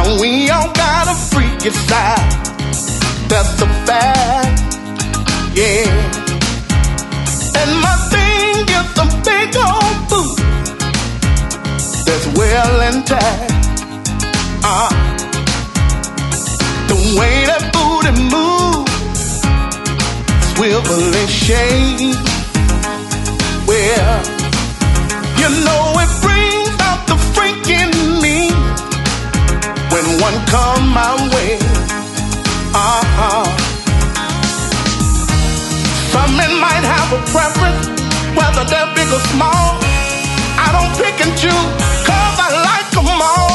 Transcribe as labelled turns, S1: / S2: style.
S1: We all got a freaky side, that's a fact, yeah. And my thing is a big old boot that's well intact. The way that booty moves, swivel and shake, well, you know it brings out the freak in me when one come my way. Some men might have a preference, whether they're big or small. I don't pick and choose, 'cause I like them all.